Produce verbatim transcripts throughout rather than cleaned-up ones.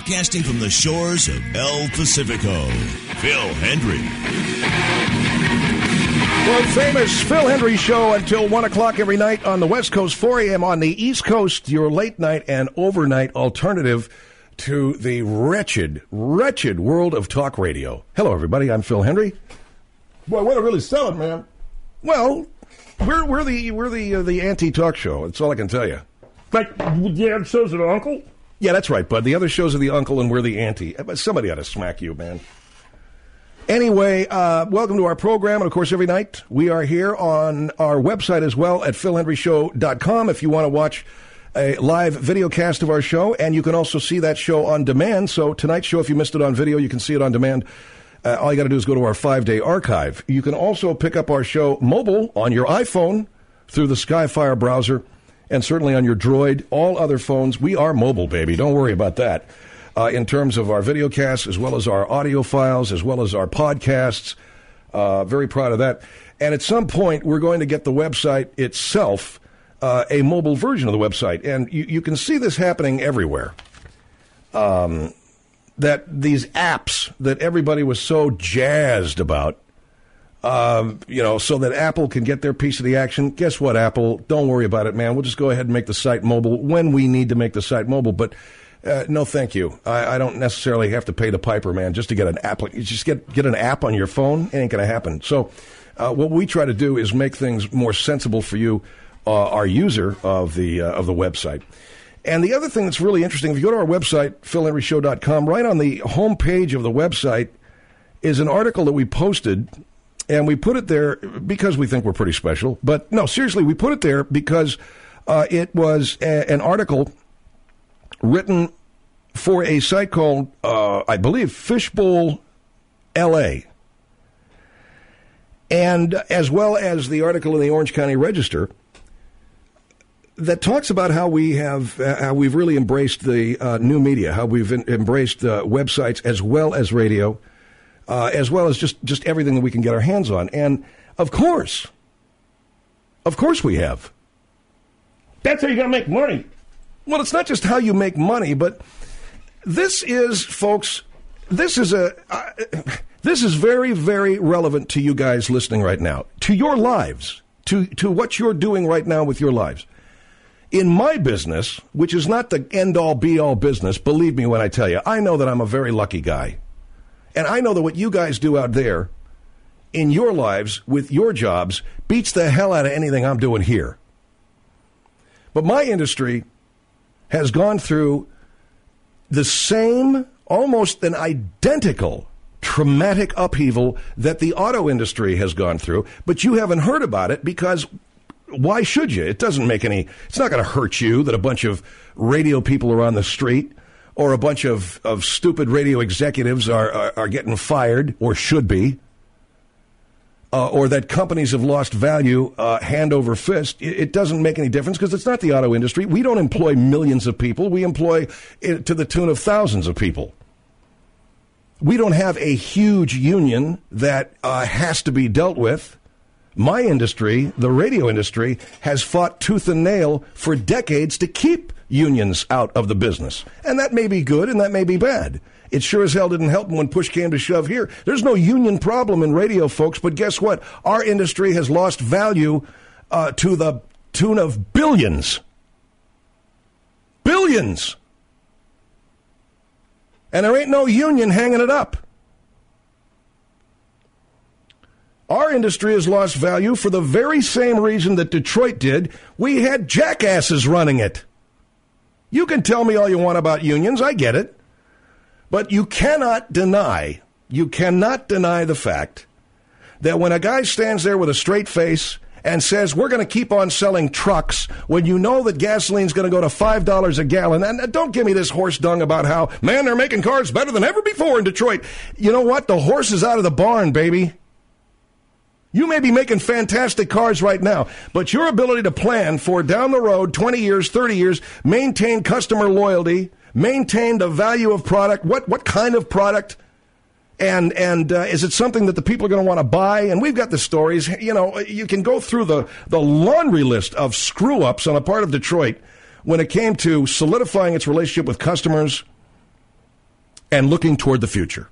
broadcasting from the shores of El Pacifico, Phil Hendry. World famous Phil Hendry Show until one o'clock every night on the West Coast, four a.m. on the East Coast, your late night and overnight alternative to the wretched, wretched world of talk radio. Hello, everybody. I'm Phil Hendry. Boy, way to really sell it, man. Well, we're we're the we're the uh, the anti-talk show. That's all I can tell you. Like the other shows of the uncle? Yeah, that's right, bud. The other shows are the uncle, and we're the anti. Somebody ought to smack you, man. Anyway, uh, welcome to our program. And, of course, every night we are here on our website as well at phil hendry show dot com if you want to watch a live video cast of our show. And you can also see that show on demand. So tonight's show, if you missed it on video, you can see it on demand. Uh, all you got to do is go to our five-day archive. You can also pick up our show mobile on your iPhone through the Skyfire browser and certainly on your Droid. All other phones, we are mobile, baby. Don't worry about that. Uh, in terms of our video casts, as well as our audio files, as well as our podcasts. Uh, very proud of that. And at some point, we're going to get the website itself, uh, a mobile version of the website. And you, you can see this happening everywhere. Um, that these apps that everybody was so jazzed about, um, you know, so that Apple can get their piece of the action. Guess what, Apple? Don't worry about it, man. We'll just go ahead and make the site mobile when we need to make the site mobile. But Uh, no, thank you. I, I don't necessarily have to pay the piper, man, just to get an app. Just get get an app on your phone. It ain't going to happen. So uh, what we try to do is make things more sensible for you, uh, our user of the uh, of the website. And the other thing that's really interesting, if you go to our website, phil hendry show dot com, right on the home page of the website is an article that we posted, and we put it there because we think we're pretty special. But no, seriously, we put it there because uh, it was a, an article written for a site called, uh, I believe, Fishbowl L A, and as well as the article in the Orange County Register that talks about how we have, uh, how we've really embraced the uh, new media, how we've in, embraced uh, websites as well as radio, uh, as well as just, just everything that we can get our hands on. And of course, of course we have. That's how you got to make money. Well, it's not just how you make money, but this is, folks, this is a uh, this is very, very relevant to you guys listening right now, to your lives, to, to what you're doing right now with your lives. In my business, which is not the end-all, be-all business, believe me when I tell you, I know that I'm a very lucky guy. And I know that what you guys do out there in your lives with your jobs beats the hell out of anything I'm doing here. But my industry has gone through the same, almost an identical, traumatic upheaval that the auto industry has gone through, but you haven't heard about it because why should you? It doesn't make any, it's not going to hurt you that a bunch of radio people are on the street or a bunch of, of stupid radio executives are, are, are getting fired or should be. Uh, or that companies have lost value uh, hand over fist. It, it doesn't make any difference because it's not the auto industry. We don't employ millions of people. We employ it to the tune of thousands of people. We don't have a huge union that uh, has to be dealt with. My industry, the radio industry, has fought tooth and nail for decades to keep unions out of the business. And that may be good and that may be bad. It sure as hell didn't help them when push came to shove here. There's no union problem in radio, folks, but guess what? Our industry has lost value uh, to the tune of billions. Billions. And there ain't no union hanging it up. Our industry has lost value for the very same reason that Detroit did. We had jackasses running it. You can tell me all you want about unions. I get it. But you cannot deny, you cannot deny the fact that when a guy stands there with a straight face and says, we're going to keep on selling trucks when you know that gasoline's going to go to five dollars a gallon, and don't give me this horse dung about how, man, they're making cars better than ever before in Detroit. You know what? The horse is out of the barn, baby. You may be making fantastic cars right now, but your ability to plan for down the road, twenty years, thirty years, maintain customer loyalty, maintain the value of product, what what kind of product, and and uh, is it something that the people are going to want to buy? And we've got the stories. You know, you can go through the, the laundry list of screw-ups on a part of Detroit when it came to solidifying its relationship with customers, and looking toward the future.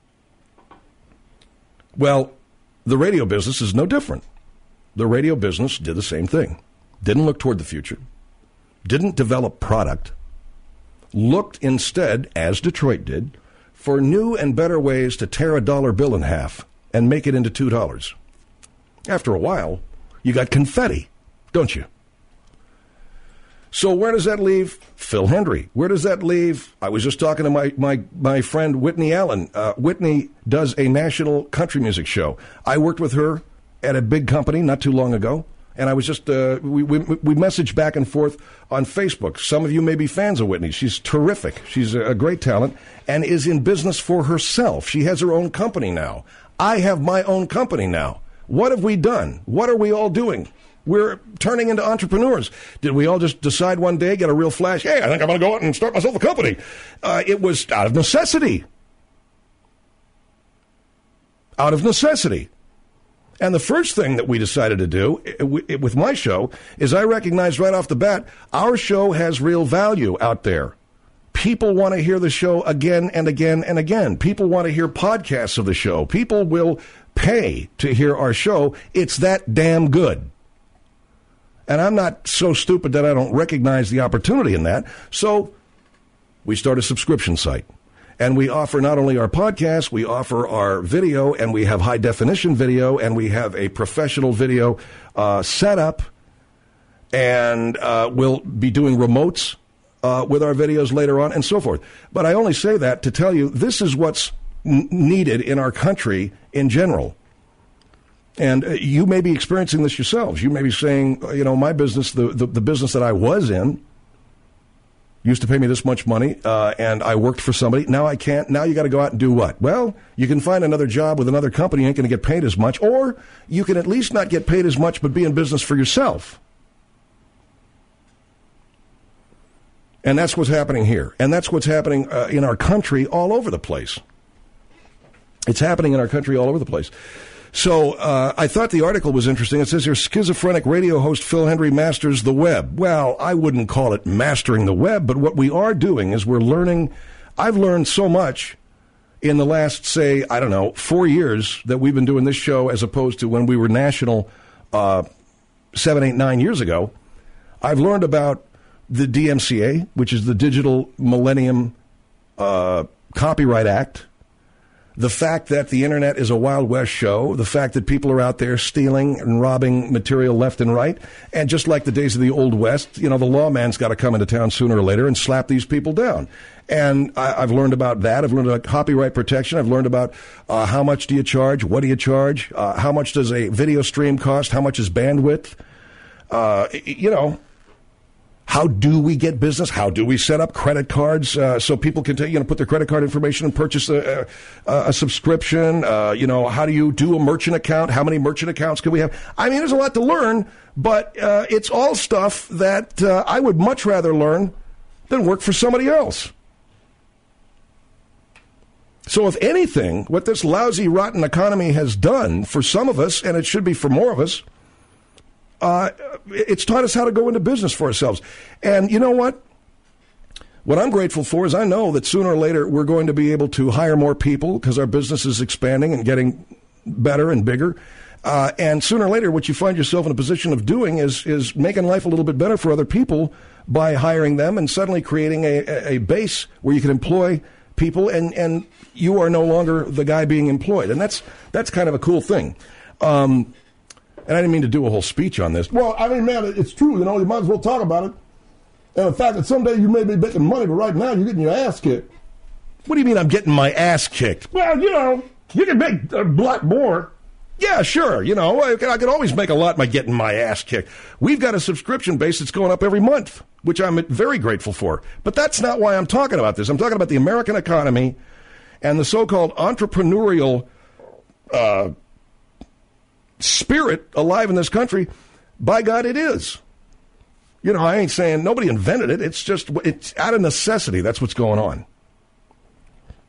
Well, the radio business is no different. The radio business did the same thing. Didn't look toward the future. Didn't develop product. Looked instead, as Detroit did, for new and better ways to tear a dollar bill in half and make it into two dollars. After a while, you got confetti, don't you? So where does that leave Phil Hendry? Where does that leave? I was just talking to my, my, my friend Whitney Allen. Uh, Whitney does a national country music show. I worked with her at a big company not too long ago, and I was just, uh, we, we, we messaged back and forth on Facebook. Some of you may be fans of Whitney. She's terrific. She's a great talent and is in business for herself. She has her own company now. I have my own company now. What have we done? What are we all doing? We're turning into entrepreneurs. Did we all just decide one day, get a real flash, hey, I think I'm going to go out and start myself a company? Uh, it was out of necessity. Out of necessity. And the first thing that we decided to do with my show is I recognized right off the bat, our show has real value out there. People want to hear the show again and again and again. People want to hear podcasts of the show. People will pay to hear our show. It's that damn good. And I'm not so stupid that I don't recognize the opportunity in that. So we start a subscription site. And we offer not only our podcast, we offer our video, and we have high-definition video, and we have a professional video uh, setup. And uh, we'll be doing remotes uh, with our videos later on, and so forth. But I only say that to tell you this is what's n- needed in our country in general. And uh, you may be experiencing this yourselves. You may be saying, you know, my business, the, the, the business that I was in, used to pay me this much money, uh, and I worked for somebody. Now I can't. Now you got to go out and do what? Well, you can find another job with another company. You ain't going to get paid as much. Or you can at least not get paid as much, but be in business for yourself. And that's what's happening here. And that's what's happening uh, in our country all over the place. It's happening in our country all over the place. So uh, I thought the article was interesting. It says here, schizophrenic radio host Phil Hendry masters the web. Well, I wouldn't call it mastering the web, but what we are doing is we're learning. I've learned so much in the last, say, I don't know, four years that we've been doing this show as opposed to when we were national uh, seven, eight, nine years ago. I've learned about the D M C A, which is the Digital Millennium uh, Copyright Act. The fact that the internet is a Wild West show, the fact that people are out there stealing and robbing material left and right, and just like the days of the Old West, you know, the lawman's got to come into town sooner or later and slap these people down. And I, I've learned about that. I've learned about copyright protection. I've learned about uh, how much do you charge, what do you charge, uh, how much does a video stream cost, how much is bandwidth, uh, you know. How do we get business? How do we set up credit cards uh, so people can, t- you know, put their credit card information and purchase a, a, a subscription? Uh, you know, how do you do a merchant account? How many merchant accounts can we have? I mean, there's a lot to learn, but uh, it's all stuff that uh, I would much rather learn than work for somebody else. So if anything, what this lousy, rotten economy has done for some of us, and it should be for more of us, Uh, it's taught us how to go into business for ourselves. And you know what? What I'm grateful for is I know that sooner or later we're going to be able to hire more people because our business is expanding and getting better and bigger. Uh, and sooner or later, what you find yourself in a position of doing is is making life a little bit better for other people by hiring them and suddenly creating a, a base where you can employ people and, and you are no longer the guy being employed. And that's that's kind of a cool thing. Um And I didn't mean to do a whole speech on this. Well, I mean, man, it's true. You know, you might as well talk about it. And the fact that someday you may be making money, but right now you're getting your ass kicked. What do you mean I'm getting my ass kicked? Well, you know, you can make a lot more. Yeah, sure. You know, I, I could always make a lot by getting my ass kicked. We've got a subscription base that's going up every month, which I'm very grateful for. But that's not why I'm talking about this. I'm talking about the American economy and the so-called entrepreneurial uh spirit alive in this country. By God, it is. You know, I ain't saying nobody invented it. It's just, it's out of necessity. That's what's going on.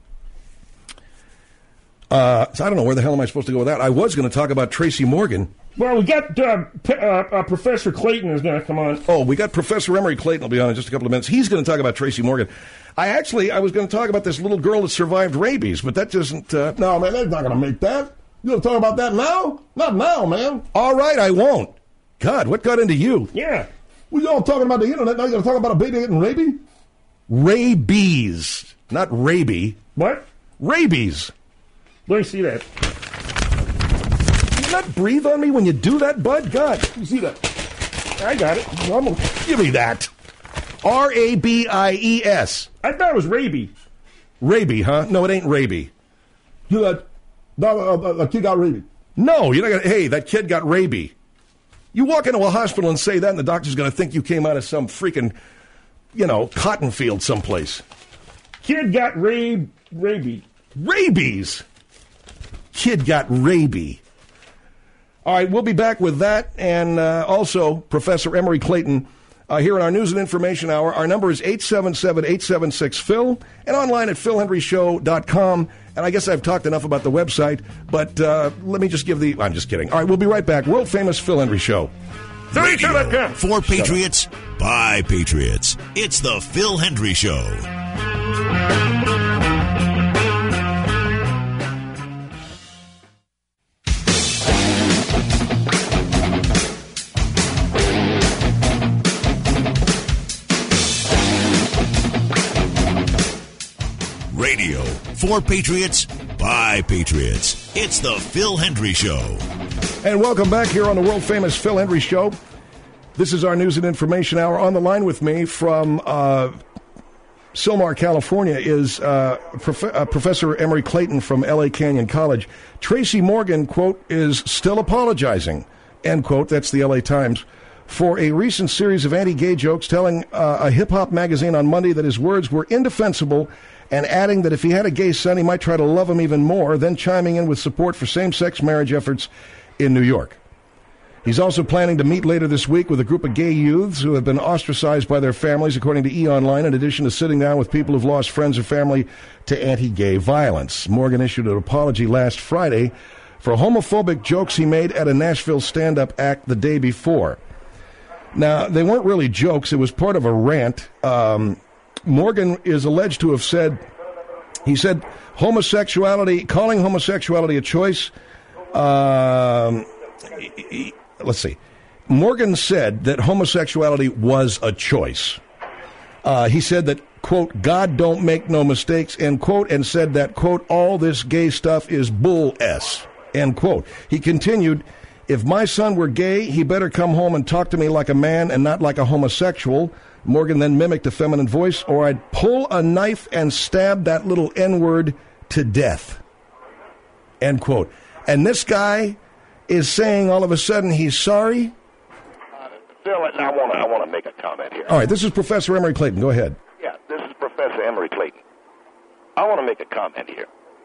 Uh, so I don't know where the hell am I supposed to go with that. I was going to talk about Tracy Morgan Well, we got uh, P- uh, uh, Professor Clayton is going to come on. Oh, we got Professor Emery Clayton will be on in just a couple of minutes. He's going to talk about Tracy Morgan. I actually, I was going to talk about this little girl that survived rabies, but that doesn't... Uh... No, man, they're not going to make that. You going to talk about that now? Not now, man. All right, I won't. God, what got into you? Yeah. We all talking about the internet. Now you're going to talk about a baby getting rabies? Rabies, not rabies. What? Rabies. Let me see that. Do you not breathe on me when you do that, bud? God, you see that? I got it. I'm, give me that. R A B I E S. I thought it was rabies. Rabies, huh? No, it ain't rabies. You that no, uh, a kid got rabies. No, you're not going to, hey, that kid got rabies. You walk into a hospital and say that, and the doctor's going to think you came out of some freaking, you know, cotton field someplace. Kid got rab- rabies. Rabies. Kid got rabies. All right, we'll be back with that, and uh, also Professor Emery Clayton uh, here in our News and Information Hour. Our number is eight seven seven, eight seven six, P H I L, and online at phil hendry show dot com. And I guess I've talked enough about the website, but uh, let me just give the... I'm just kidding. All right, we'll be right back. World-famous Phil Hendry Show. Radio for Patriots, by Patriots. It's the Phil Hendry Show. Radio for Patriots, by Patriots. It's the Phil Hendry Show. And welcome back here on the world-famous Phil Hendry Show. This is our News and Information Hour. On the line with me from uh, Sylmar, California, is uh, Prof- uh, Professor Emery Clayton from L A Canyon College. Tracy Morgan, quote, is still apologizing, end quote, that's the L A Times, for a recent series of anti-gay jokes, telling uh, a hip-hop magazine on Monday that his words were indefensible, and adding that if he had a gay son, he might try to love him even more, then chiming in with support for same-sex marriage efforts in New York. He's also planning to meet later this week with a group of gay youths who have been ostracized by their families, according to E! Online, in addition to sitting down with people who've lost friends or family to anti-gay violence. Morgan issued an apology last Friday for homophobic jokes he made at a Nashville stand-up act the day before. Now, they weren't really jokes. It was part of a rant. Um... Morgan is alleged to have said, he said, homosexuality, calling homosexuality a choice. Um, let's see. Morgan said that homosexuality was a choice. Uh, he said that, quote, God don't make no mistakes, end quote, and said that, quote, all this gay stuff is bull S, end quote. He continued, if my son were gay, he better come home and talk to me like a man and not like a homosexual. Morgan then mimicked a feminine voice, or I'd pull a knife and stab that little N-word to death. End quote. And this guy is saying all of a sudden he's sorry? Uh, Phil, I want to I want to make a comment here. All right, this is Professor Emery Clayton. Go ahead. Yeah, this is Professor Emery Clayton. I want to make a comment here.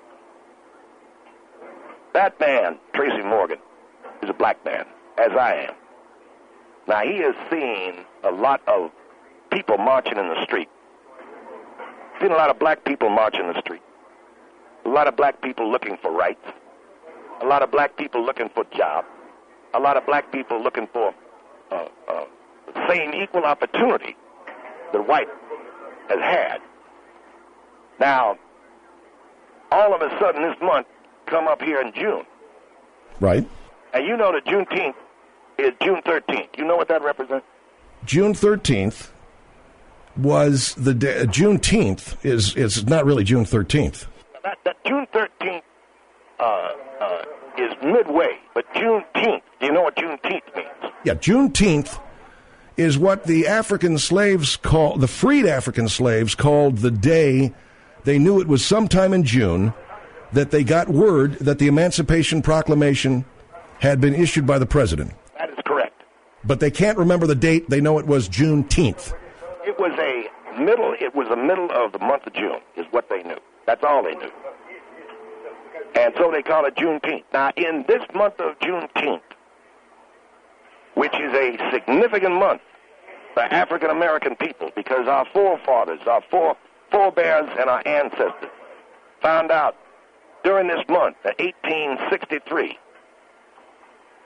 That man, Tracy Morgan, is a black man, as I am. Now, he has seen a lot of people marching in the street. Seen a lot of black people marching in the street. A lot of black people looking for rights. A lot of black people looking for jobs. A lot of black people looking for uh, uh, the same equal opportunity that white has had. Now, all of a sudden this month come up here in June. Right. And you know that Juneteenth is June thirteenth. You know what that represents? June thirteenth was the day, uh, Juneteenth is is not really June thirteenth. That, that June thirteenth uh, uh, is midway, but Juneteenth, do you know what Juneteenth means? Yeah, Juneteenth is what the African slaves call, the freed African slaves called the day they knew it was sometime in June that they got word that the Emancipation Proclamation had been issued by the president. That is correct. But they can't remember the date. They know it was Juneteenth. It was a middle, it was the middle of the month of June is what they knew. That's all they knew. And so they call it Juneteenth. Now, in this month of Juneteenth, which is a significant month for African-American people, because our forefathers, our fore, forebears, and our ancestors found out during this month, in eighteen sixty-three,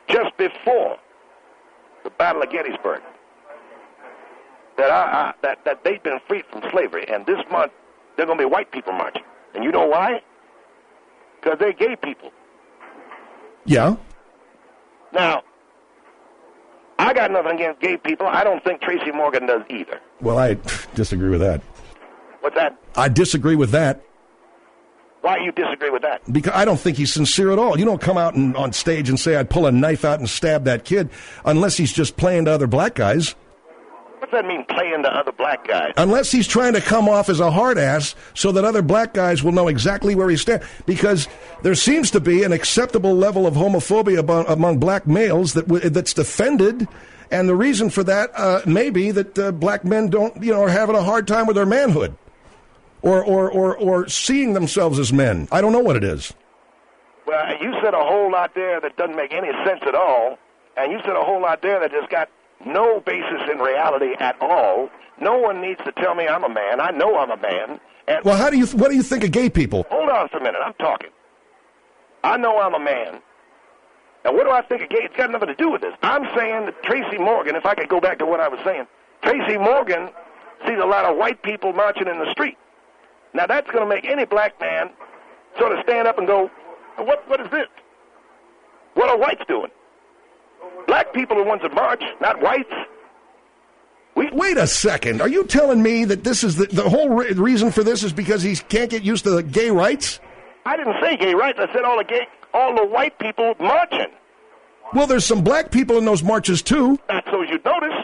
just before the Battle of Gettysburg that I, I that that they've been freed from slavery, and this month they're going to be white people marching. And you know why? Because they're gay people. Yeah. Now, I got nothing against gay people. I don't think Tracy Morgan does either. Well, I disagree with that. What's that? I disagree with that. Why do you disagree with that? Because I don't think he's sincere at all. You don't come out and, on stage and say, I'd pull a knife out and stab that kid, unless he's just playing to other black guys. What's that mean, playing to other black guys? Unless he's trying to come off as a hard ass so that other black guys will know exactly where he stands. Because there seems to be an acceptable level of homophobia among, among black males that w- that's defended. And the reason for that uh, may be that uh, black men don't, you know, are having a hard time with their manhood. Or, or, or, or seeing themselves as men. I don't know what it is. Well, you said a whole lot there that doesn't make any sense at all, and you said a whole lot there that has got no basis in reality at all. No one needs to tell me I'm a man. I know I'm a man. And well, how do you? What do you think of gay people? Hold on for a minute. I'm talking. I know I'm a man. And what do I think of gay? It's got nothing to do with this. I'm saying that Tracy Morgan, if I could go back to what I was saying, Tracy Morgan sees a lot of white people marching in the street. Now, that's going to make any black man sort of stand up and go, what, what is this? What are whites doing? Black people are the ones that march, not whites. We- Wait a second. Are you telling me that this is the, the whole re- reason for this is because he can't get used to the gay rights? I didn't say gay rights. I said all the gay, all the white people marching. Well, there's some black people in those marches, too. Not so you'd notice.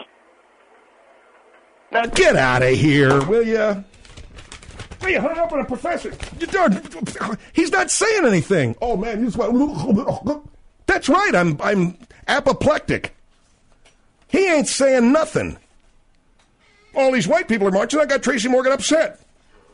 Now, get out of here, will ya? Hey, you hung up on a professor. He's not saying anything. Oh, man, you just went... That's right. I'm I'm apoplectic. He ain't saying nothing. All these white people are marching. I got Tracy Morgan upset.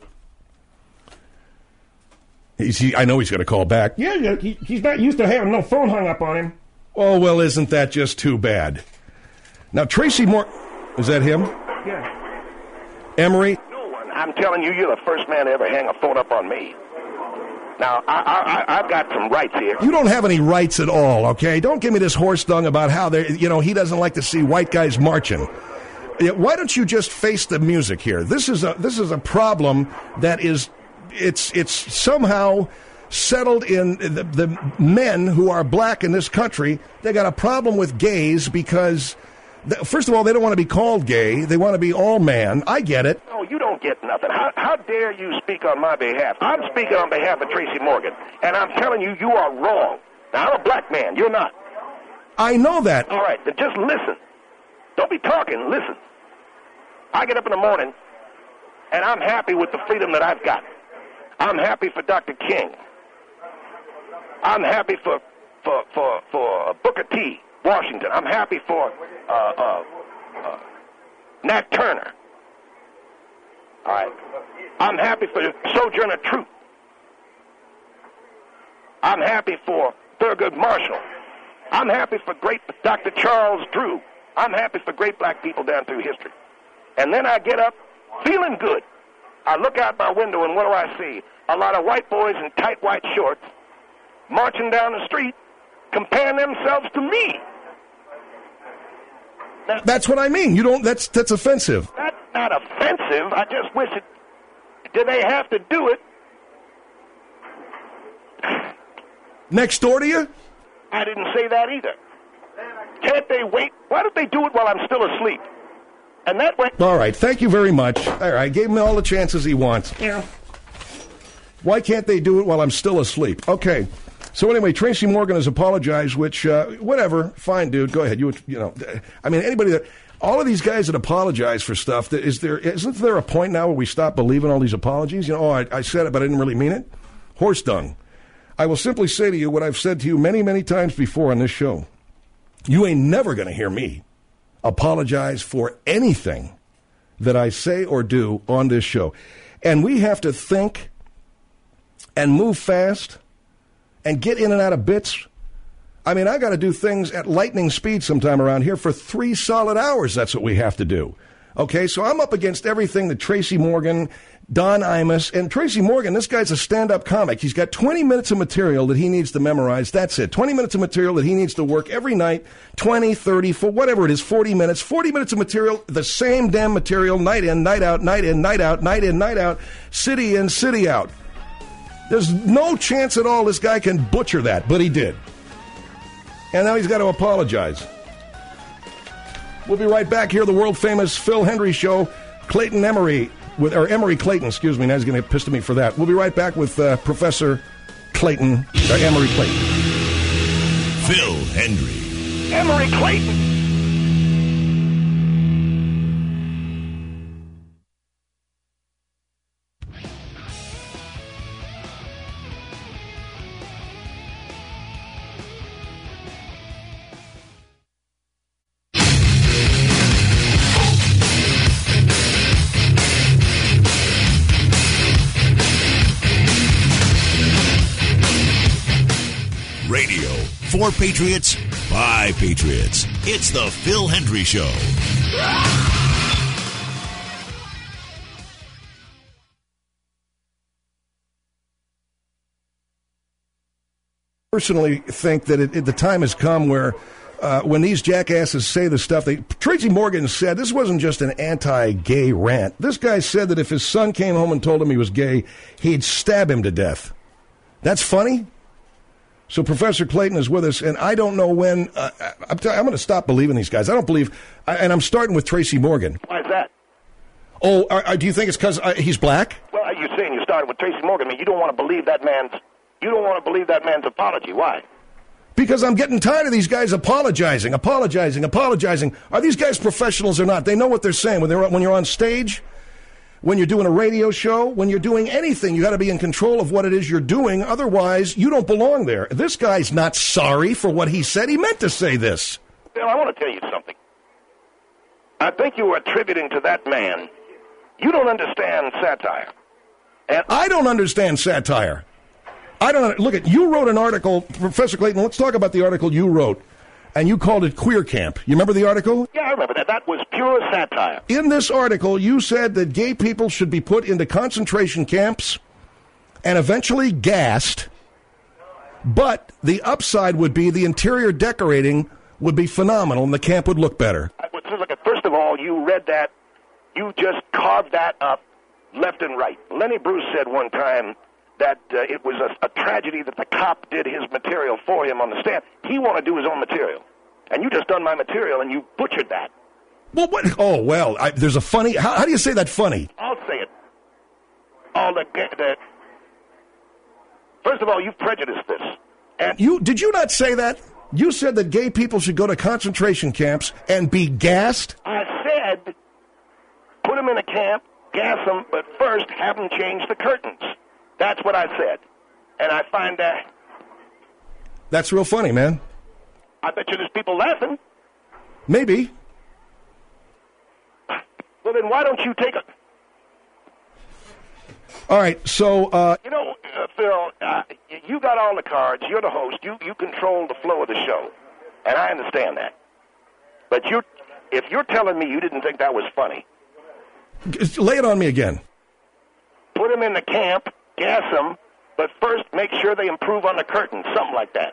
He's, he, I know he's going to call back. Yeah, yeah he, he's not used to having no phone hung up on him. Oh, well, isn't that just too bad? Now, Tracy Morgan... Is that him? Yeah. Emery? I'm telling you, you're the first man to ever hang a phone up on me. Now, I, I, I've got some rights here. You don't have any rights at all, okay? Don't give me this horse dung about how they, you know, he doesn't like to see white guys marching. Why don't you just face the music here? This is a this is a problem that is, it's it's somehow settled in the, the men who are black in this country. They got a problem with gays because, first of all, they don't want to be called gay. They want to be all man. I get it. No, you don't get nothing. How, how dare you speak on my behalf? I'm speaking on behalf of Tracy Morgan, and I'm telling you, you are wrong. Now, I'm a black man. You're not. I know that. All right, then just listen. Don't be talking. Listen. I get up in the morning, and I'm happy with the freedom that I've got. I'm happy for Doctor King. I'm happy for for for, for Booker T. Washington. I'm happy for uh, uh, uh, Nat Turner. All right. I'm happy for Sojourner Truth. I'm happy for Thurgood Marshall. I'm happy for great Doctor Charles Drew. I'm happy for great black people down through history. And then I get up feeling good. I look out my window, and what do I see? A lot of white boys in tight white shorts marching down the street, comparing themselves to me. Now, that's what I mean. You don't. That's that's offensive. That's not offensive. I just wish it. Do they have to do it? Next door to you? I didn't say that either. Can't they wait? Why don't they do it while I'm still asleep? And that way. All right. Thank you very much. All right. I gave him all the chances he wants. Yeah. Why can't they do it while I'm still asleep? Okay. So anyway, Tracy Morgan has apologized, which, uh, whatever. Fine, dude. Go ahead. You, you know, I mean, anybody that, all of these guys that apologize for stuff, is there, isn't there a point now where we stop believing all these apologies? You know, oh, I, I said it, but I didn't really mean it. Horse dung. I will simply say to you what I've said to you many, many times before on this show. You ain't never going to hear me apologize for anything that I say or do on this show. And we have to think and move fast and get in and out of bits. I mean, I got to do things at lightning speed sometime around here for three solid hours. That's what we have to do. Okay, so I'm up against everything that Tracy Morgan, Don Imus, and Tracy Morgan, this guy's a stand-up comic. He's got twenty minutes of material that he needs to memorize. That's it. twenty minutes of material that he needs to work every night, twenty, thirty, for whatever it is, forty minutes, forty minutes of material, the same damn material, night in, night out, night in, night out, night in, night out, city in, city out. There's no chance at all this guy can butcher that, but he did. And now he's got to apologize. We'll be right back here, the world-famous Phil Hendrie Show. Clayton Emery, with, or Emery Clayton, excuse me. Now he's going to get pissed at me for that. We'll be right back with uh, Professor Clayton, or Emery Clayton. Phil Hendrie. Emery Clayton. Radio for Patriots by Patriots. It's the Phil Hendrie Show. Personally think that it, it, the time has come where uh, when these jackasses say the stuff they Tracy Morgan said, this wasn't just an anti-gay rant. This guy said that if his son came home and told him he was gay, he'd stab him to death. That's funny? So Professor Clayton is with us, and I don't know when. Uh, I'm, t- I'm going to stop believing these guys. I don't believe, I, and I'm starting with Tracy Morgan. Why is that? Oh, are, are, do you think it's because uh, he's black? Well, you're saying you started with Tracy Morgan. I mean, you don't want to believe that man's. You don't want to believe that man's apology. Why? Because I'm getting tired of these guys apologizing, apologizing, apologizing. Are these guys professionals or not? They know what they're saying when they're when you're on stage. When you're doing a radio show, when you're doing anything, you got to be in control of what it is you're doing. Otherwise, you don't belong there. This guy's not sorry for what he said. He meant to say this. Bill, I want to tell you something. I think you were attributing to that man. You don't understand satire. And I don't understand satire. I don't look at you wrote an article, Professor Clayton. Let's talk about the article you wrote. And you called it Queer Camp. You remember the article? Yeah, I remember that. That was pure satire. In this article, you said that gay people should be put into concentration camps and eventually gassed, but the upside would be the interior decorating would be phenomenal and the camp would look better. I would say, look, first of all, you read that. You just carved that up left and right. Lenny Bruce said one time that uh, it was a, a tragedy that the cop did his material for him on the stand. He wanted to do his own material. And you just done my material, and you butchered that. Well, what? Oh, well, I, there's a funny... How, how do you say that funny? I'll say it. All the, the... First of all, you've prejudiced this. And you Did you not say that? You said that gay people should go to concentration camps and be gassed? I said, put them in a camp, gas them, but first have them change the curtains. That's what I said. And I find that... That's real funny, man. I bet you there's people laughing. Maybe. Well, then why don't you take a... All right, so... Uh, you know, uh, Phil, uh, you got all the cards. You're the host. You you control the flow of the show. And I understand that. But you, if you're telling me you didn't think that was funny... Lay it on me again. Put them in the camp, gas them, but first make sure they improve on the curtains, something like that.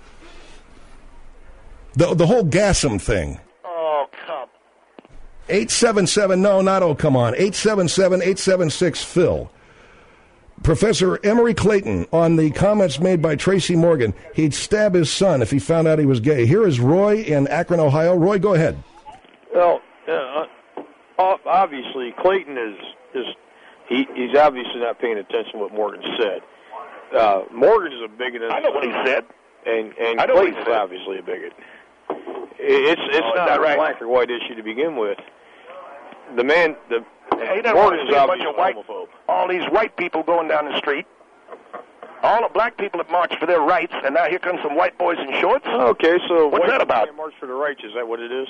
The the whole Gassam thing. Oh, come. eight seven seven, no, not oh, come on. eight seven seven, eight seven six, Phil. Professor Emery Clayton on the comments made by Tracy Morgan. He'd stab his son if he found out he was gay. Here is Roy in Akron, Ohio. Roy, go ahead. Well, uh, obviously, Clayton is, is he, he's obviously not paying attention to what Morgan said. Uh, Morgan is a bigot. I know what he said. And, and I know Clayton's what he said. obviously a bigot. It's it's oh, not a right? black or white issue to begin with. The man, the hey, he doesn't Morgan want is to see a bunch obviously of white, homophobe. all these white people going down the street. All the black people have marched for their rights, and now here come some white boys in shorts. Okay, so what's white that about? Can't march for the rights, is that what it is?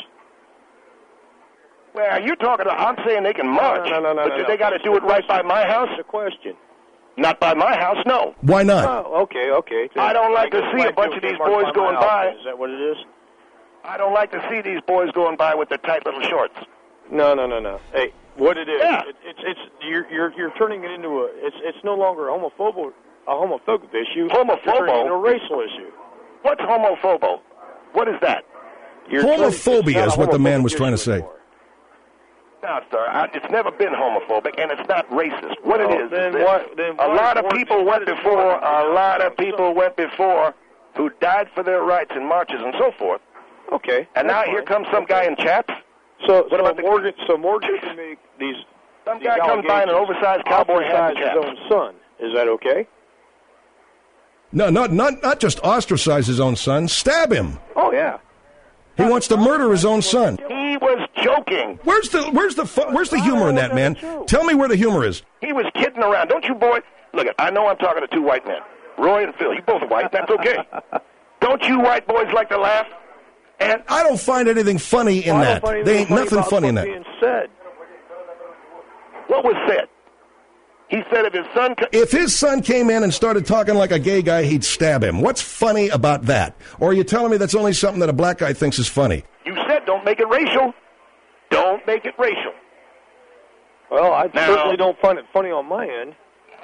Well, you're talking. To, I'm saying they can march, no, no, no, no, but no, do no. they got to do it right by my house? That's the question. Not by my house, no. Why not? Oh, okay, okay. I don't like to guess see black a bunch people of these can't march boys by my going house. by. Is that what it is? I don't like to see these boys going by with their tight little shorts. No, no, no, no. Hey, what it is? Yeah. It, it's it's you're you're you're turning it into a. It's it's no longer a homophobic a homophobic issue. Homophobo? You're turning it into a racial issue. What's homophobo? What is that? You're turning- it's Homophobia not is a what the man homophobic was trying to issue say. anymore. No, sir. I, it's never been homophobic, and it's not racist. What Well, it is, then is this. why- then a why lot is of Morgan- people why went does before. Morgan A do lot that? of people went before who died for their rights in marches and so forth. Okay. And now that's here fine. comes some guy in chaps. So, What so about the- Morgan? So Morgan can make these. Some these guy comes by in an allegations oversized cowboy hat and ostracize his chaps. own son. Is that okay? No, not not not just ostracize his own son. Stab him. Oh yeah. He wants to murder his own son. He was joking. Where's the where's the fu- where's the humor in that, man? Tell me where the humor is. He was kidding around. Don't you, boy? Look, I know I'm talking to two white men, Roy and Phil. You both are white. That's okay. Don't you white boys like to laugh? And I don't find anything funny in I don't that. find There anything ain't funny nothing about funny in what's that. being said. what was said? He said if his son. Co- If his son came in and started talking like a gay guy, he'd stab him. What's funny about that? Or are you telling me that's only something that a black guy thinks is funny? you said don't make it racial. Don't make it racial. Well, I Now- certainly don't find it funny on my end.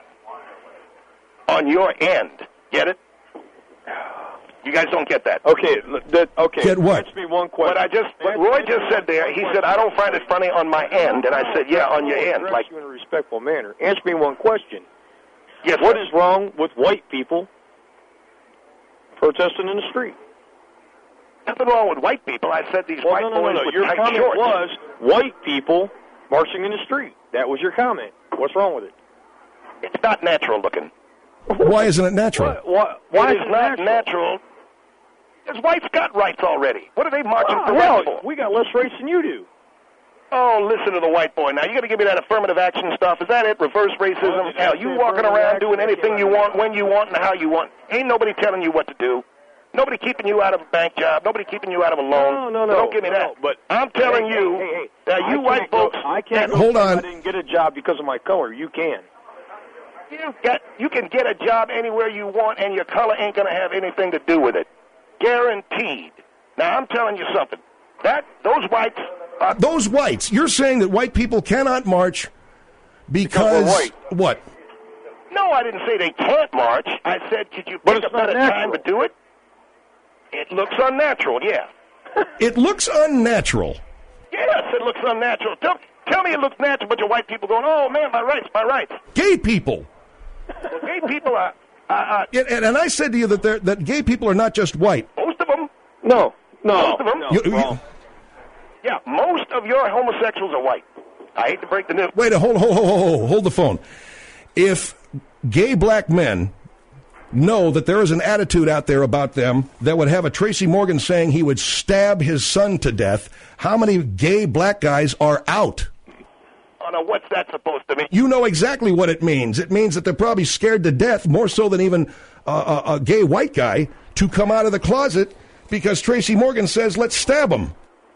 On your end. Get it? You guys don't get that. Okay, l- that, okay. Get what? Answer me one question. What I just, what Answer- Roy answer just me said there, he said, I don't find it funny on my end. And I said, yeah, on your end. Address Like, you in a respectful manner. Answer me one question. yes, What sir. is wrong with white people protesting in the street? Nothing wrong with white people. I said these Well, white no, no, boys no, no. with Your tight comment shorts. was white people marching in the street. That was your comment. What's wrong with it? It's not natural looking. Why isn't it natural? Why, why, why it is is it not natural? natural. Because whites got rights already. What are they marching Ah, for hell, rights for? we got less rights than you do. Oh, listen to the white boy. Now, you got to give me that affirmative action stuff. Is that it? Reverse racism? Well, Hell, it's you the walking affirmative around doing action. anything you want, when you want, and how you want. Ain't nobody telling you what to do. Nobody keeping you out of a bank job. Nobody keeping you out of a loan. No, no, no. So don't give me no, that. But I'm telling hey, you, hey, hey, hey, that I you white can't go- folks. I can't. Hold go say on. I didn't get a job because of my color. You can. You got, you can get a job anywhere you want, and your color ain't going to have anything to do with it. Guaranteed. Now, I'm telling you something. That those whites are Those whites, you're saying that white people cannot march because, Because we're white. what? No, I didn't say they can't march. I said, could you But pick a it's not better time to natural. do it? It looks unnatural, yeah. It looks unnatural. Yes, it looks unnatural. Tell, tell me it looks natural, but your white people going, oh, man, my rights, my rights. Gay people. Gay people are, are, are And, and I said to you that they're- that gay people are not just white. most of them, No, no, Most of them? no. You- you- wrong. yeah, most of your homosexuals are white. I hate to break the news. Wait, hold, hold, hold, hold, hold the phone. If gay black men know that there is an attitude out there about them that would have a Tracy Morgan saying he would stab his son to death, how many gay black guys are out? Oh, no, what's that supposed to mean? You know exactly what it means. It means that they're probably scared to death, more so than even uh, a, a gay white guy, to come out of the closet because Tracy Morgan says, let's stab him.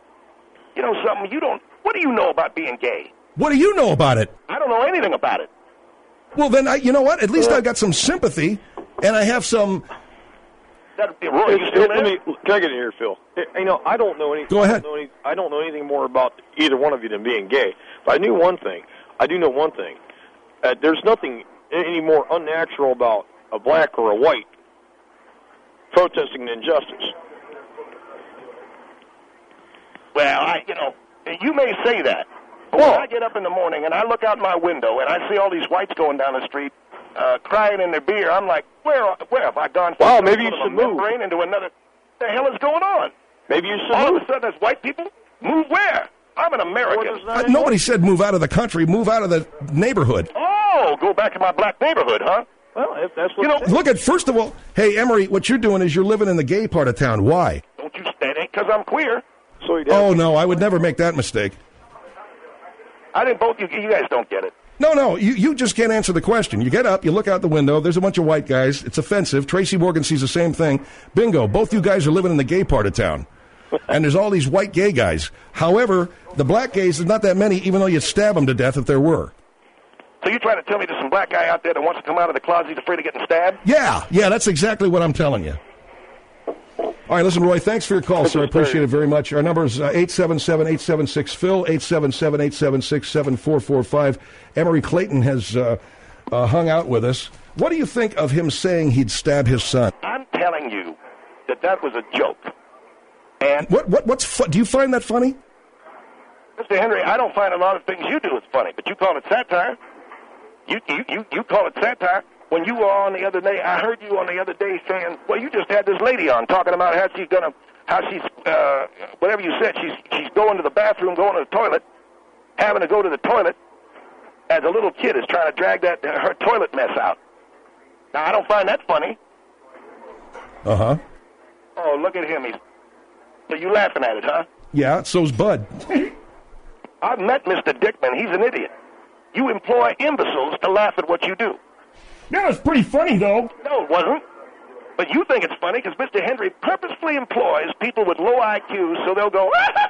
You know something? You don't. What do you know about being gay? What do you know about it? I don't know anything about it. Well, then, I, you know what? At least I've got some sympathy, and I have some... That, Roy, you It's- still it- there? let me, can I get in here, Phil? It- you know, I don't know any. Go ahead. I don't know, any, I don't know anything more about either one of you than being gay. But I knew one thing. I do know one thing. Uh, there's nothing any more unnatural about a black or a white protesting an injustice. Well, I, you know, you may say that. But when I get up in the morning and I look out my window and I see all these whites going down the street uh, crying in their beer, I'm like, where where have I gone from Wow, one maybe you sort of should a move. membrane into another? What the hell is going on? Maybe you should All move. of a sudden, there's white people? Move where? I'm an American. Well, there's not Uh, any nobody said move out of the country, move out of the neighborhood. Oh, go back to my black neighborhood, huh? Well, if that's what You know, it is. Look at, first of all, hey, Emery, what you're doing is you're living in the gay part of town. Why? Don't you stand it because I'm queer. So he did. Oh, no, I would never make that mistake. I didn't both. You, you guys don't get it. No, no, you, you just can't answer the question. You get up, you look out the window, there's a bunch of white guys. It's offensive. Tracy Morgan sees the same thing. Bingo, both you guys are living in the gay part of town. And there's all these white gay guys. However, the black gays, there's not that many, even though you'd stab them to death if there were. So you're trying to tell me there's some black guy out there that wants to come out of the closet, he's afraid of getting stabbed? Yeah, yeah, that's exactly what I'm telling you. All right, listen, Roy, thanks for your call, sir. I appreciate it very much. Our number is uh, eight seven seven, eight seven six, P H L, eight seven seven, eight seven six, seven four four five. Emory Clayton has uh, uh, hung out with us. What do you think of him saying he'd stab his son? I'm telling you that that was a joke. And What, what, what's fu- do you find that funny? Mister Henry, I don't find a lot of things you do as funny, but you call it satire. You, you, you, you call it satire. When you were on the other day, I heard you on the other day saying, well, you just had this lady on talking about how she's going to, how she's, uh, whatever you said, she's, she's going to the bathroom, going to the toilet, having to go to the toilet as a little kid is trying to drag that her toilet mess out. Now, I don't find that funny. Uh-huh. Oh, look at him. He's, so you laughing at it, huh? Yeah, so's Bud. I've met Mister Dickman. He's an idiot. You employ imbeciles to laugh at what you do. That was pretty funny, though. No, it wasn't. But you think it's funny because Mister Henry purposefully employs people with low I Qs so they'll go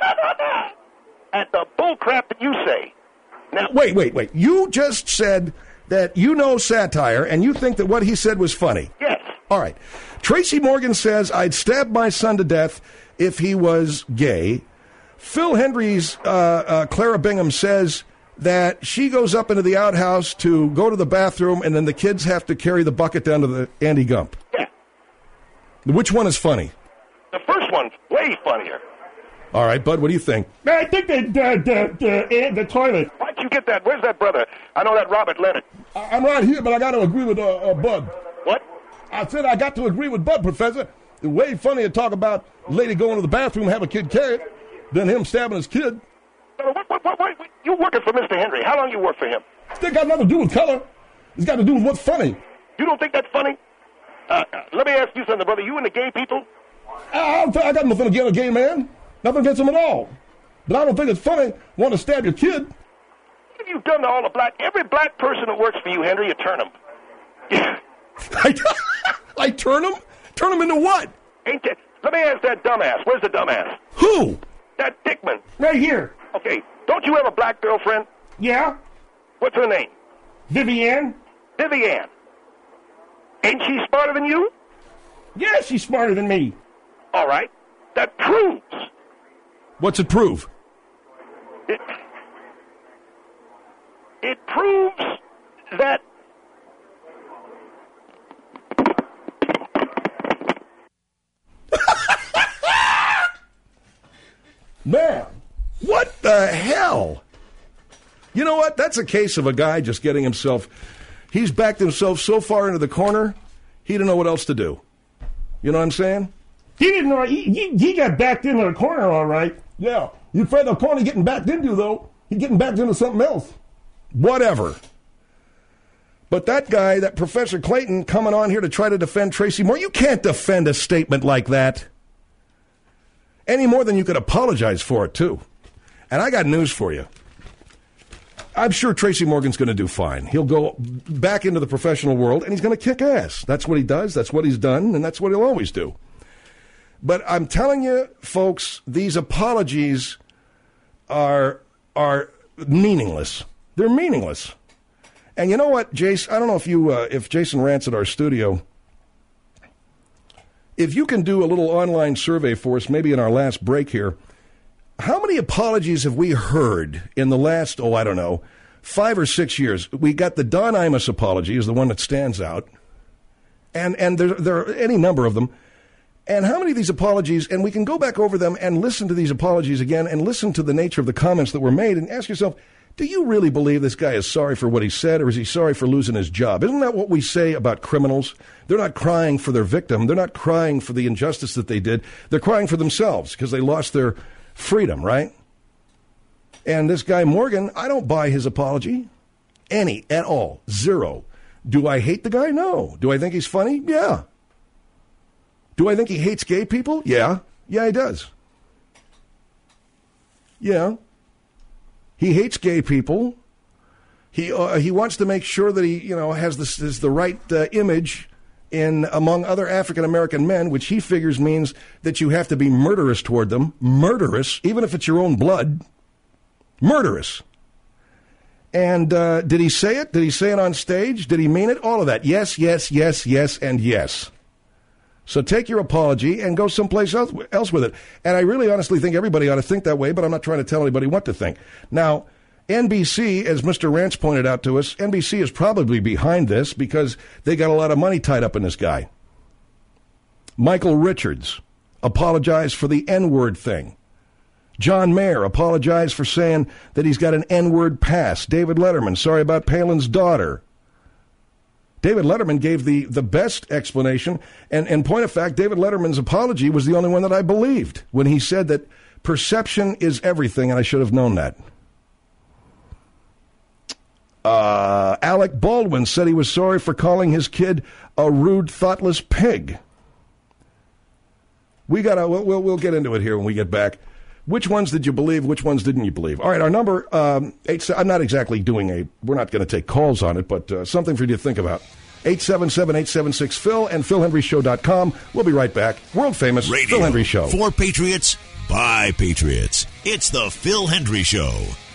at the bull crap that you say. Now, Wait, wait, wait. You just said that you know satire, and you think that what he said was funny. yes. All right. Tracy Morgan says, I'd stab my son to death if he was gay. Phil Hendry's uh, uh, Clara Bingham says that she goes up into the outhouse to go to the bathroom, and then the kids have to carry the bucket down to the Andy Gump. Yeah. Which one is funny? The first one's way funnier. All right, Bud, what do you think? I think the the the the, the toilet. Why'd you get that? Where's that brother? I know that Robert Leonard. I- I'm right here, but I got to agree with uh, uh, Bud. What? I said I got to agree with Bud, Professor. It's way funnier to talk about a lady going to the bathroom and have a kid carry it than him stabbing his kid. What, what, what, what, you working for Mister Henry. How long you work for him? Still got nothing to do with color. It's got to do with what's funny. You don't think that's funny? Uh, uh, let me ask you something, brother. You and the gay people? I, I, don't think- I got nothing against a gay man. Nothing against him at all. But I don't think it's funny want to stab your kid. What have you done to all the black, every black person that works for you, Henry, you turn them. I, I turn him? Turn him into what? Ain't that? Let me ask that dumbass. Where's the dumbass? Who? That Dickman. Right here. Okay, don't you have a black girlfriend? Yeah? What's her name? Vivienne? Vivienne. Ain't she smarter than you? Yeah, she's smarter than me. All right. That proves What's it prove? it. It proves that Man. What the hell? You know what? That's a case of a guy just getting himself, he's backed himself so far into the corner, he didn't know what else to do. You know what I'm saying? He didn't know. He, he, he got backed into the corner, all right. Yeah. You afraid of the corner getting backed into, though. He's getting backed into something else. Whatever. But that guy, that Professor Clayton, coming on here to try to defend Tracy Moore, you can't defend a statement like that. Any more than you could apologize for it, too. And I got news for you. I'm sure Tracy Morgan's going to do fine. He'll go back into the professional world, and he's going to kick ass. That's what he does, that's what he's done, and that's what he'll always do. But I'm telling you, folks, these apologies are are meaningless. They're meaningless. And you know what, Jace? I don't know if you, uh, if Jason Rantz at our studio, if you can do a little online survey for us, maybe in our last break here, how many apologies have we heard in the last, oh, I don't know, five or six years? We got the Don Imus apology is the one that stands out, and and there, there are any number of them. And how many of these apologies, and we can go back over them and listen to these apologies again and listen to the nature of the comments that were made and ask yourself, do you really believe this guy is sorry for what he said, or is he sorry for losing his job? Isn't that what we say about criminals? They're not crying for their victim. They're not crying for the injustice that they did. They're crying for themselves because they lost their freedom, right? And this guy Morgan, I don't buy his apology. Any, at all. Zero. Do I hate the guy? No. Do I think he's funny? Yeah. Do I think he hates gay people? Yeah. Yeah, he does. Yeah. He hates gay people. He uh, he wants to make sure that he, you know, has this is the right uh, image in among other African American men, which he figures means that you have to be murderous toward them. Murderous, even if it's your own blood. Murderous. And uh, did he say it? Did he say it on stage? Did he mean it? All of that. Yes, yes, yes, yes, and yes. So take your apology and go someplace else, else with it. And I really honestly think everybody ought to think that way, but I'm not trying to tell anybody what to think. Now, N B C, as Mister Rance pointed out to us, N B C is probably behind this because they got a lot of money tied up in this guy. Michael Richards apologized for the N-word thing. John Mayer apologized for saying that he's got an N-word pass. David Letterman, sorry about Palin's daughter. David Letterman gave the, the best explanation, and, and point of fact, David Letterman's apology was the only one that I believed when he said that perception is everything, and I should have known that. Uh, Alec Baldwin said he was sorry for calling his kid a rude, thoughtless pig. We gotta, we'll, we'll, we'll get into it here when we get back. Which ones did you believe? Which ones didn't you believe? All right, our number, um, eight, I'm not exactly doing a, we're not going to take calls on it, but uh, something for you to think about. eight seven seven, eight seven six, Phil and Phil Hendry Show dot com. We'll be right back. World famous Radio Phil Hendry Show. For Patriots, by Patriots. It's the Phil Hendry Show.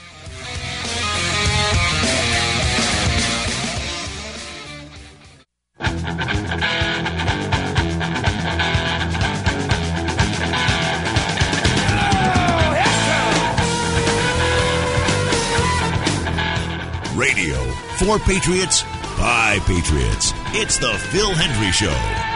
Radio for Patriots, by Patriots. It's the Phil Hendry Show.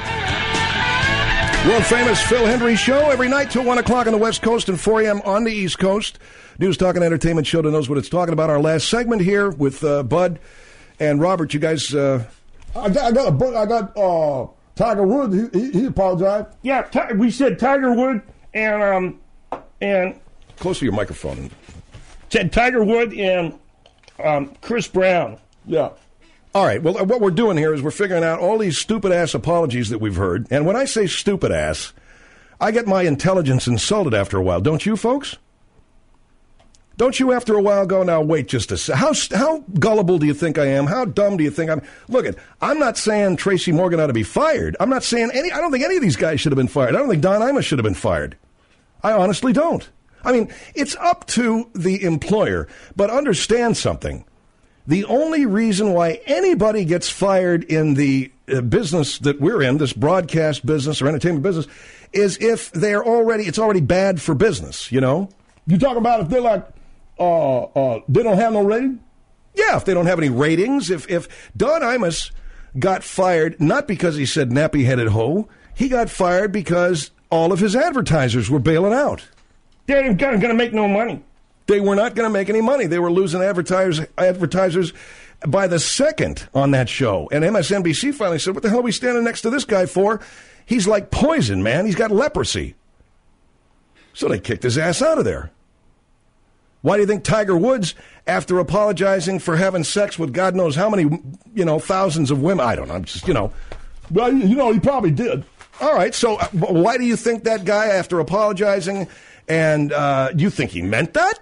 World famous Phil Hendry Show every night till one o'clock on the West Coast and four a.m. on the East Coast. News, talk, and entertainment show that knows what it's talking about. Our last segment here with uh, Bud and Robert. You guys... Uh, I got, I got, a, book- I got uh, Tiger Woods. He, he, he apologized. Yeah, Ti- we said Tiger Wood and um and close to your microphone. said Tiger Wood and um, Chris Brown. Yeah. All right, well, what we're doing here is we're figuring out all these stupid-ass apologies that we've heard. And when I say stupid-ass, I get my intelligence insulted after a while. Don't you, folks? Don't you after a while go, now, wait just a second. How, how gullible do you think I am? How dumb do you think I'm? Look, it, I'm not saying Tracy Morgan ought to be fired. I'm not saying any, I don't think any of these guys should have been fired. I don't think Don Imus should have been fired. I honestly don't. I mean, it's up to the employer, but understand something. The only reason why anybody gets fired in the uh, business that we're in, this broadcast business or entertainment business, is if they're already, it's already bad for business, you know? You talk about if they're like, uh, uh, they don't have no rating? Yeah, if they don't have any ratings. If, if Don Imus got fired, not because he said nappy-headed hoe, he got fired because all of his advertisers were bailing out. They ain't going to make no money. They were not going to make any money. They were losing advertisers advertisers by the second on that show. And M S N B C finally said, what the hell are we standing next to this guy for? He's like poison, man. He's got leprosy. So they kicked his ass out of there. Why do you think Tiger Woods, after apologizing for having sex with God knows how many, you know, thousands of women, I don't know, I'm just, you know. Well, you know, he probably did. All right, so uh, why do you think that guy, after apologizing, and uh, do you think he meant that?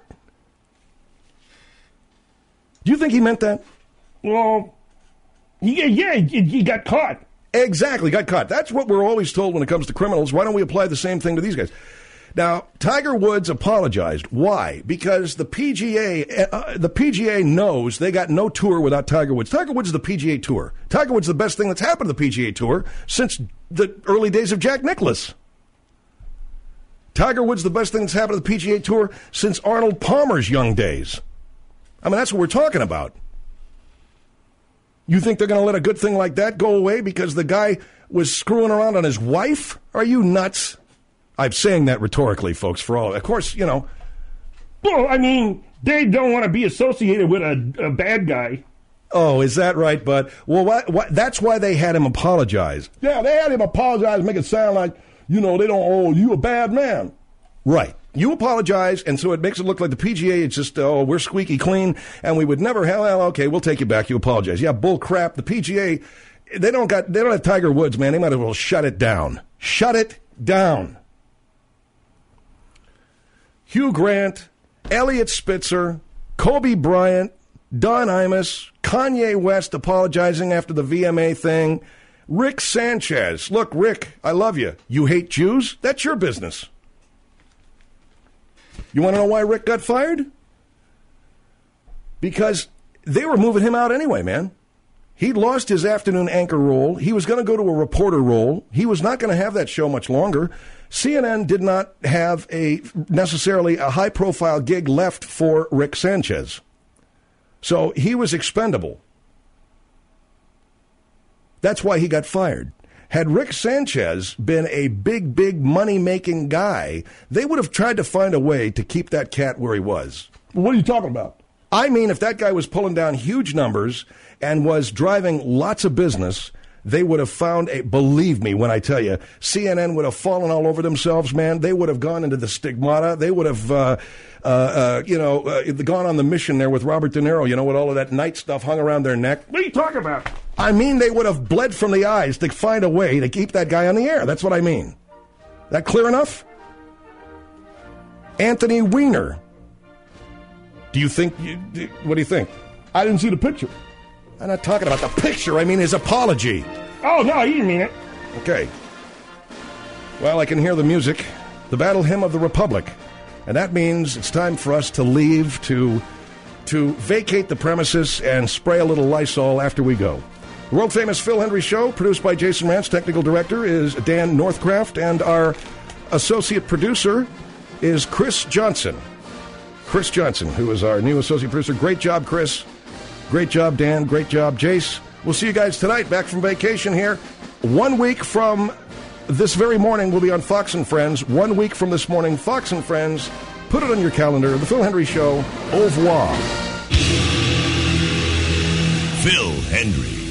Do you think he meant that? Well, yeah, yeah, he, he got caught. Exactly, got caught. That's what we're always told when it comes to criminals. Why don't we apply the same thing to these guys? Now, Tiger Woods apologized. Why? Because the P G A, uh, the P G A knows they got no tour without Tiger Woods. Tiger Woods is the P G A Tour. Tiger Woods is the best thing that's happened to the P G A Tour since the early days of Jack Nicklaus. Tiger Woods is the best thing that's happened to the P G A Tour since Arnold Palmer's young days. I mean, that's what we're talking about. You think they're going to let a good thing like that go away because the guy was screwing around on his wife? Are you nuts? I'm saying that rhetorically, folks, for all. Of course, you know. Well, I mean, they don't want to be associated with a, a bad guy. Oh, is that right, bud? Well, what, what, that's why they had him apologize. Yeah, they had him apologize, make it sound like, you know, they don't owe you a bad man. Right. You apologize, and so it makes it look like the P G A is just, oh, we're squeaky clean, and we would never, hell, hell, okay, we'll take you back. You apologize. Yeah, bull crap. The P G A, they don't got, they don't have Tiger Woods, man. They might as well shut it down. Shut it down. Hugh Grant, Elliot Spitzer, Kobe Bryant, Don Imus, Kanye West apologizing after the V M A thing, Rick Sanchez. Look, Rick, I love you. You hate Jews? That's your business. You want to know why Rick got fired? Because they were moving him out anyway, man. He lost his afternoon anchor role. He was going to go to a reporter role. He was not going to have that show much longer. C N N did not have a necessarily a high-profile gig left for Rick Sanchez. So he was expendable. That's why he got fired. Had Rick Sanchez been a big, big money-making guy, they would have tried to find a way to keep that cat where he was. What are you talking about? I mean, if that guy was pulling down huge numbers and was driving lots of business, they would have found a, believe me when I tell you, C N N would have fallen all over themselves, man. They would have gone into the stigmata. They would have, uh, uh, uh, you know, uh, gone on the mission there with Robert De Niro, you know, with all of that night stuff hung around their neck. What are you talking about? I mean, they would have bled from the eyes to find a way to keep that guy on the air. That's what I mean. That clear enough? Anthony Weiner. Do you think, you, what do you think? I didn't see the picture. I'm not talking about the picture. I mean his apology. Oh, no, he didn't mean it. Okay. Well, I can hear the music, the battle hymn of the Republic. And that means it's time for us to leave, to, to vacate the premises and spray a little Lysol after we go. The world-famous Phil Hendry Show, produced by Jason Rance. Technical director is Dan Northcraft. And our associate producer is Chris Johnson. Chris Johnson, who is our new associate producer. Great job, Chris. Great job, Dan. Great job, Jace. We'll see you guys tonight, back from vacation here. One week from this very morning, we'll be on Fox and Friends. One week from this morning, Fox and Friends. Put it on your calendar. The Phil Hendry Show. Au revoir. Phil Hendry.